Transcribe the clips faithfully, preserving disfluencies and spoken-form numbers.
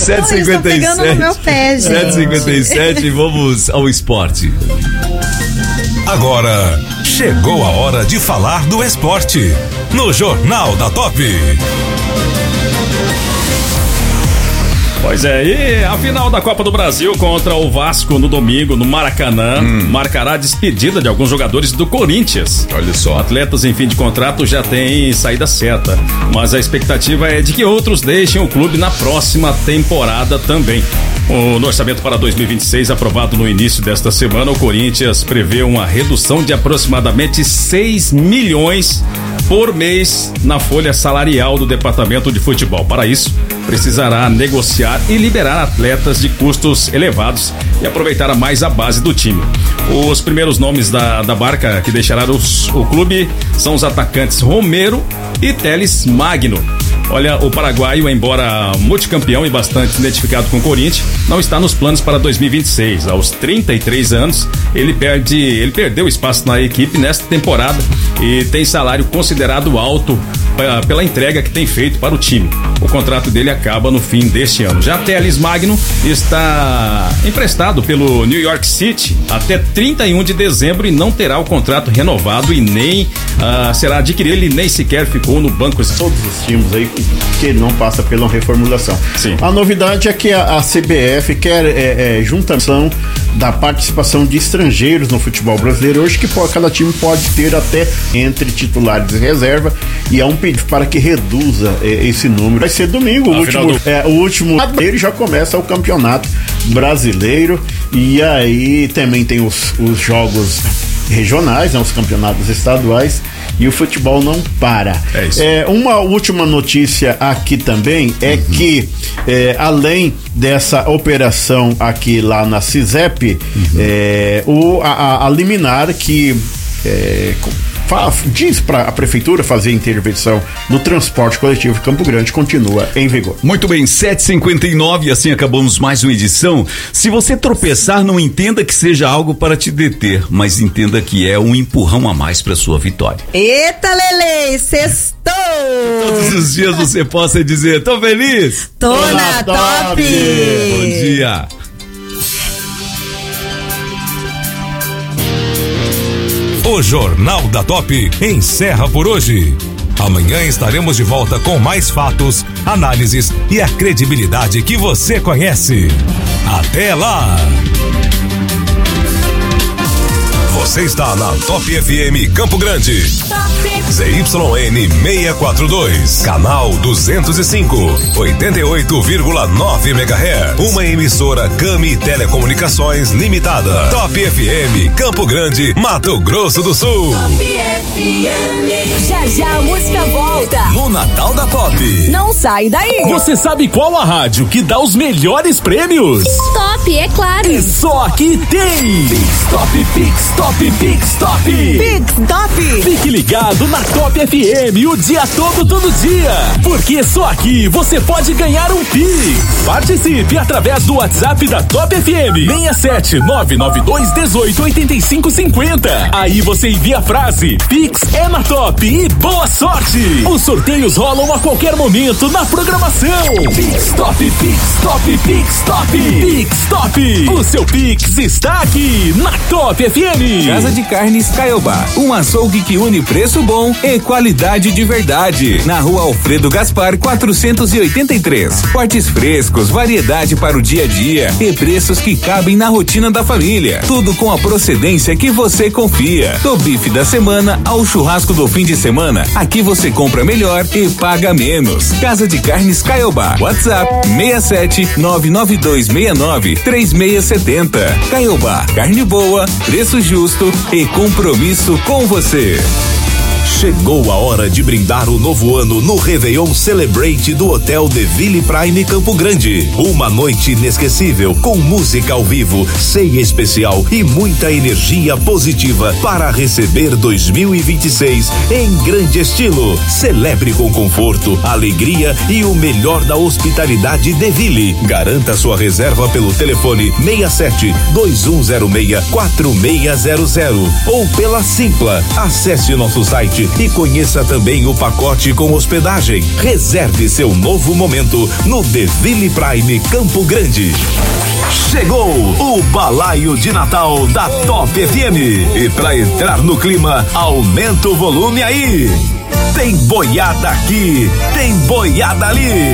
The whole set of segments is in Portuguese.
sete e cinquenta e sete. No meu pé, gente. sete e cinquenta e sete, vamos ao esporte. Agora, chegou a hora de falar do esporte, no Jornal da Top. Pois é, e a final da Copa do Brasil contra o Vasco no domingo, no Maracanã, hum. marcará a despedida de alguns jogadores do Corinthians. Olha só. Atletas em fim de contrato já têm saída certa, mas a expectativa é de que outros deixem o clube na próxima temporada também. No orçamento para dois mil e vinte e seis, aprovado no início desta semana, o Corinthians prevê uma redução de aproximadamente seis milhões por mês na folha salarial do departamento de futebol. Para isso, precisará negociar e liberar atletas de custos elevados e aproveitar mais a base do time. Os primeiros nomes da, da barca que deixará os, o clube são os atacantes Romero e Teles Magno. Olha, o paraguaio, embora multicampeão e bastante identificado com o Corinthians, não está nos planos para dois mil e vinte e seis. Aos trinta e três anos, ele perde, ele perdeu espaço na equipe nesta temporada e tem salário considerado alto pra, pela entrega que tem feito para o time. O contrato dele acaba no fim deste ano. Já Teles Magno está emprestado pelo New York City até trinta e um de dezembro e não terá o contrato renovado e nem uh, será adquirido. Ele nem sequer ficou no banco. Todos os times aí que ele não passa pela reformulação. Sim. A novidade é que a, a C B F quer é, é, juntação da participação de estrangeiros no futebol brasileiro hoje, que pode, cada time pode ter até entre titulares e reserva, e há um pedido para que reduza é, esse número. Vai ser domingo, o último, do... é, o último ele já começa o campeonato brasileiro, e aí também tem os, os jogos regionais, né, os campeonatos estaduais, e o futebol não para. É isso. É, uma última notícia aqui também é uhum. que é, além dessa operação aqui lá na CISEP, uhum. é, o, a, a liminar que é, diz para a prefeitura fazer intervenção no transporte coletivo de Campo Grande continua em vigor. Muito bem, sete e cinquenta e nove, assim acabamos mais uma edição. Se você tropeçar, não entenda que seja algo para te deter, mas entenda que é um empurrão a mais para sua vitória. Eita, Lele, sextou! Todos os dias você possa dizer, tô feliz? Tô, tô na top! top. Bom dia! O Jornal da Top encerra por hoje. Amanhã estaremos de volta com mais fatos, análises e a credibilidade que você conhece. Até lá! Você está na Top F M Campo Grande. Z Y N seiscentos e quarenta e dois, canal duzentos e cinco, oitenta e oito vírgula nove megahertz. Uma emissora Cami Telecomunicações Limitada. Top F M Campo Grande, Mato Grosso do Sul. Top F M. Já já a música volta. No Natal da Top. Não sai daí. Você sabe qual a rádio que dá os melhores prêmios? Top, é claro. E só aqui tem Pix Top, Pix Top, Pix Top. Pix Top. Fique ligado na Top F M o dia todo, todo dia. Porque só aqui você pode ganhar um Pix. Participe através do WhatsApp da Top F M. seis sete nove nove dois um oito oito cinco cinco zero. Aí você envia a frase Pix é na Top e boa sorte. Os sorteios rolam a qualquer momento na programação. Pix Top, Pix Top, Pix Top. Pix Top. O seu Pix está aqui na Top F M. Casa de Carnes Caiobá, um açougue que une preço bom e qualidade de verdade. Na rua Alfredo Gaspar quatrocentos e oitenta e três. Cortes frescos, variedade para o dia a dia e preços que cabem na rotina da família. Tudo com a procedência que você confia. Do bife da semana ao churrasco do fim de semana, aqui você compra melhor e paga menos. Casa de Carnes Caiobá. WhatsApp seis sete nove nove dois seis nove três seis sete zero. Caiobá, carne boa, preço justo e compromisso com você. Chegou a hora de brindar o novo ano no Réveillon Celebrate do Hotel The Ville Prime Campo Grande. Uma noite inesquecível com música ao vivo, ceia especial e muita energia positiva para receber dois mil e vinte e seis em grande estilo. Celebre com conforto, alegria e o melhor da hospitalidade The Ville. Garanta sua reserva pelo telefone seis sete dois um zero seis quatro seis zero zero ou pela Simpla. Acesse nosso site restaurante e conheça também o pacote com hospedagem. Reserve seu novo momento no Deville Prime Campo Grande. Chegou o Balaio de Natal da Top F M. E para entrar no clima, aumenta o volume aí. Tem boiada aqui, tem boiada ali.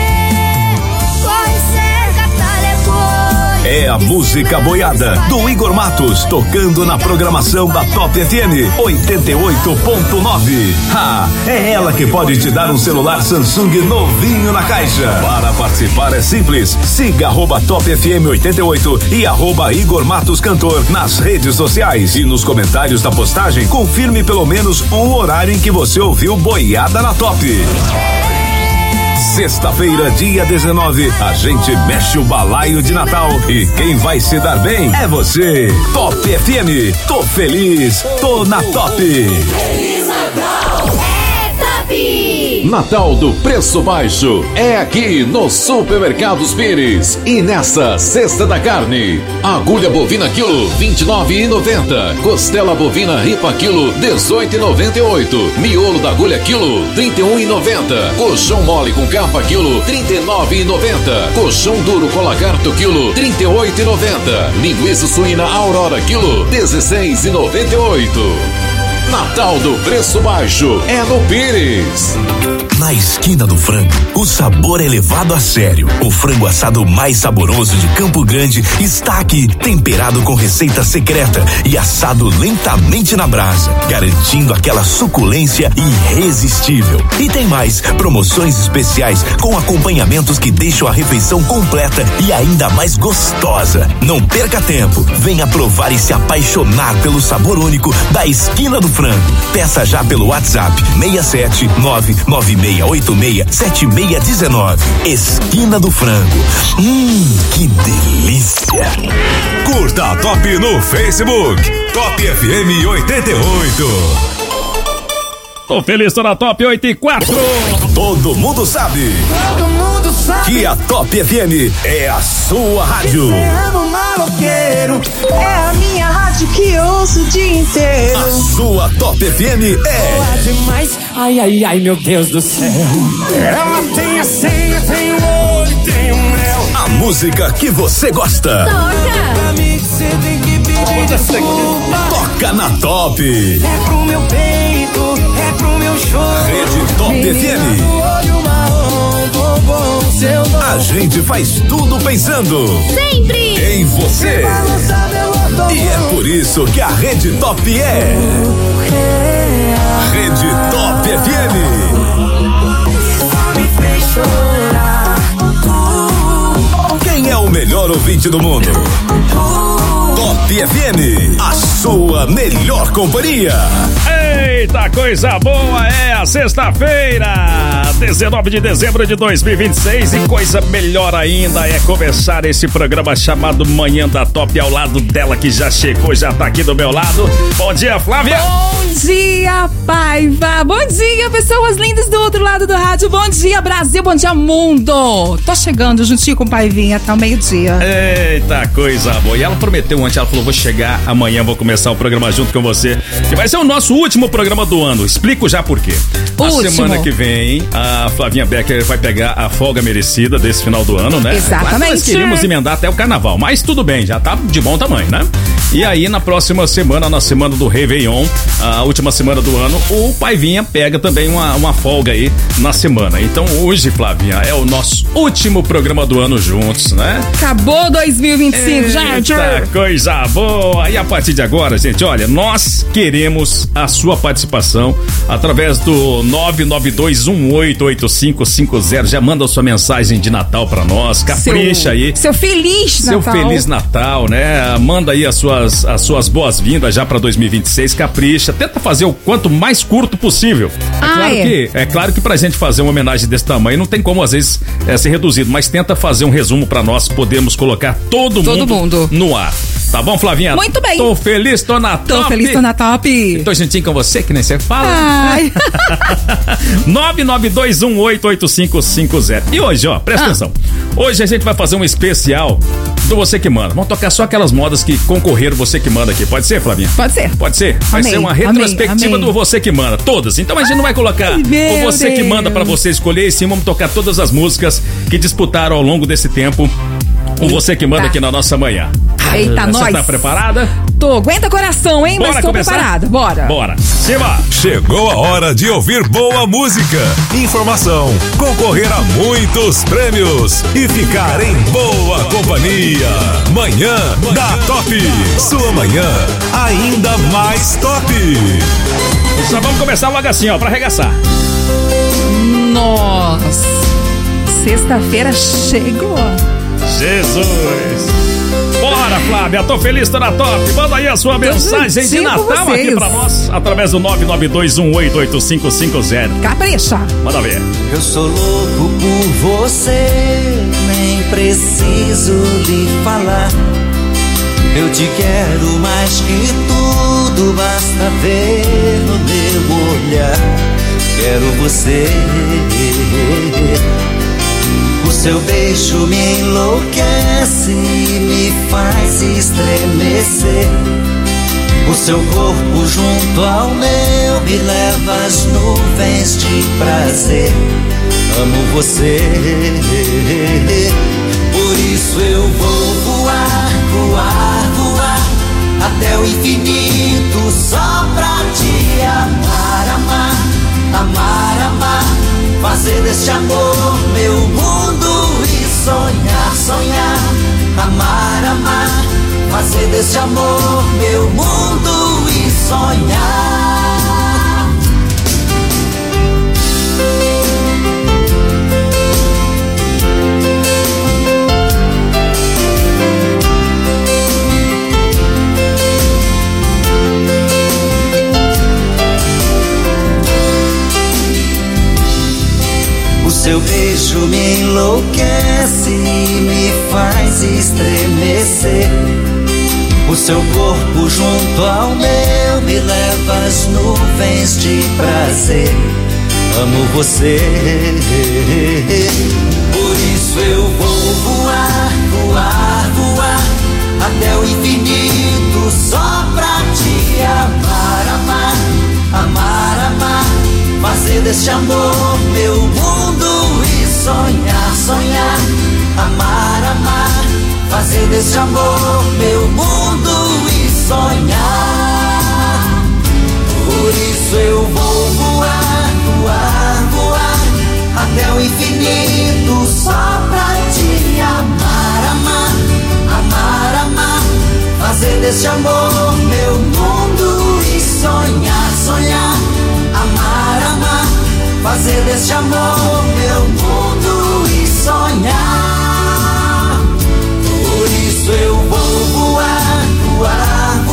É a música boiada do Igor Matos, tocando na programação da Top F M oitenta e oito ponto nove. Ah, é ela que pode te dar um celular Samsung novinho na caixa. Para participar é simples, siga arroba Top F M oitenta e oito e arroba Igor Matos Cantor nas redes sociais. E nos comentários da postagem, confirme pelo menos o horário em que você ouviu boiada na Top. Sexta-feira, dia dezenove, a gente mexe o balaio de Natal e quem vai se dar bem é você. Top F M, tô feliz, tô na Top. Feliz Natal, é Top! Natal do Preço Baixo é aqui no Supermercados Pires. E nessa Sexta da Carne, agulha bovina quilo vinte e nove reais e noventa centavos, costela bovina ripa quilo dezoito reais e noventa e oito centavos, miolo da agulha quilo trinta e um reais e noventa centavos, colchão mole com capa quilo trinta e nove reais e noventa centavos, colchão duro com lagarto quilo trinta e oito reais e noventa centavos, linguiça suína Aurora quilo dezesseis reais e noventa e oito centavos. Natal do Preço Baixo é no Pires. Na esquina do frango, o sabor é levado a sério. O frango assado mais saboroso de Campo Grande está aqui, temperado com receita secreta e assado lentamente na brasa, garantindo aquela suculência irresistível. E tem mais, promoções especiais com acompanhamentos que deixam a refeição completa e ainda mais gostosa. Não perca tempo, venha provar e se apaixonar pelo sabor único da esquina do frango. Peça já pelo WhatsApp seis sete nove nove seis oito seis sete seis um nove. Esquina do Frango. Hum, que delícia. Curta a Top no Facebook. Top F M oitenta e oito. Tô feliz, tô na Top oitenta e quatro. Todo mundo sabe. Todo mundo sabe que a Top F M é a sua rádio. Maloqueiro, é a minha rádio que eu ouço o dia inteiro. A sua Top F M é boa demais. Ai, ai, ai, meu Deus do céu. Ela tem a senha, tem o olho, tem o mel. A música que você gosta. Toca. Você tem que pedir desculpa. Toca na Top. É pro meu peito, é pro meu choro. Rede Top menina F M. Olho marrom, bombom, seu nome. A gente faz tudo pensando sempre em você. E é por isso que a Rede Top é Rede Top F M. Quem é o melhor ouvinte do mundo? Top F M, a sua melhor companhia. Eita, coisa boa, é a sexta-feira, dezenove de dezembro de dois mil e vinte e seis, e coisa melhor ainda é começar esse programa chamado Manhã da Top ao lado dela que já chegou, já tá aqui do meu lado. Bom dia, Flávia. Bom dia, Paiva. Bom dia, pessoas lindas do outro lado do rádio. Bom dia, Brasil. Bom dia, mundo. Tô chegando juntinho com o Paivinha até o meio-dia. Eita, coisa boa. E ela prometeu ontem, ela falou, vou chegar amanhã, vou começar o programa junto com você, que vai ser o nosso último programa do ano. Explico já por quê. A Último. semana que vem, a Flavinha Becker vai pegar a folga merecida desse final do ano, né? Exatamente. Nós queríamos emendar até o carnaval, mas tudo bem, já tá de bom tamanho, né? E aí, na próxima semana, na semana do Réveillon, a última semana do ano, o Paivinha pega também uma, uma folga aí na semana. Então hoje, Flavinha, é o nosso último programa do ano juntos, né? Acabou dois mil e vinte e cinco, gente. Eita, coisa boa. E a partir de agora, gente, olha, nós queremos a sua participação através do nove nove dois um oito oito cinco cinco zero. Já manda a sua mensagem de Natal pra nós, capricha seu, aí. Seu Feliz Seu Natal. Feliz Natal, né? Manda aí as suas, as suas boas-vindas já pra dois mil e vinte e seis, capricha. Tenta fazer o quanto mais curto possível. É, ah, claro, é. Que, é claro que pra gente fazer uma homenagem desse tamanho não tem como às vezes é, ser reduzido, mas tenta fazer um resumo pra nós podermos colocar todo, Todo mundo, mundo no ar. Tá bom, Flavinha? Muito bem. Tô feliz, tô na Tô top. feliz, tô na top. Tô juntinho com você, que nem você fala. Ai. nove nove dois um oito oito cinco cinco zero. E hoje, ó, presta Ah. atenção. Hoje a gente vai fazer um especial do Você Que Manda. Vamos tocar só aquelas modas que concorreram Você Que Manda aqui. Pode ser, Flavinha? Pode ser. Pode ser. Vai Amei, ser uma retrospectiva amei, amei. do Você Que Manda. Todas. Então a gente não vai colocar Ai, o Você Deus. Que Manda pra você escolher, e sim vamos tocar todas as músicas que disputaram ao longo desse tempo o Você Que Manda aqui na nossa manhã. Eita, nós. Você tá preparada? Tô, aguenta coração, hein? Bora Mas tô começar? preparada, bora. Bora. Siva. Chegou a hora de ouvir boa música, informação, concorrer a muitos prêmios e ficar em boa companhia. Manhã da Top. Sua manhã ainda mais top. Só vamos começar logo assim, ó, pra arregaçar. Nossa. Sexta-feira chegou. Jesus. Bora, Flávia, tô feliz, tô na Top. Manda aí a sua mensagem de Natal aqui pra nós, através do nove nove dois um oito oito cinco cinco zero. Capricha. Manda ver. Eu sou louco por você, nem preciso lhe falar. Eu te quero mais que tudo, basta ver no meu olhar. Quero você. O seu beijo me enlouquece, me faz estremecer. O seu corpo junto ao meu me leva às nuvens de prazer. Amo você, por isso eu vou voar, voar, voar até o infinito só pra te amar, amar, amar, amar. Fazer deste amor meu mundo e sonhar, sonhar, amar, amar. Fazer deste amor meu mundo e sonhar. Seu beijo me enlouquece, me faz estremecer. O seu corpo junto ao meu me leva às nuvens de prazer. Amo você, por isso eu vou voar, voar, voar até o infinito só pra te amar, amar, amar, amar. Fazer deste amor meu mundo e sonhar, sonhar, amar, amar. Fazer deste amor meu mundo e sonhar. Por isso eu vou voar, voar, voar até o infinito só pra te amar, amar, amar, amar. Fazer deste amor meu mundo e sonhar, sonhar, amar, amar. Fazer deste amor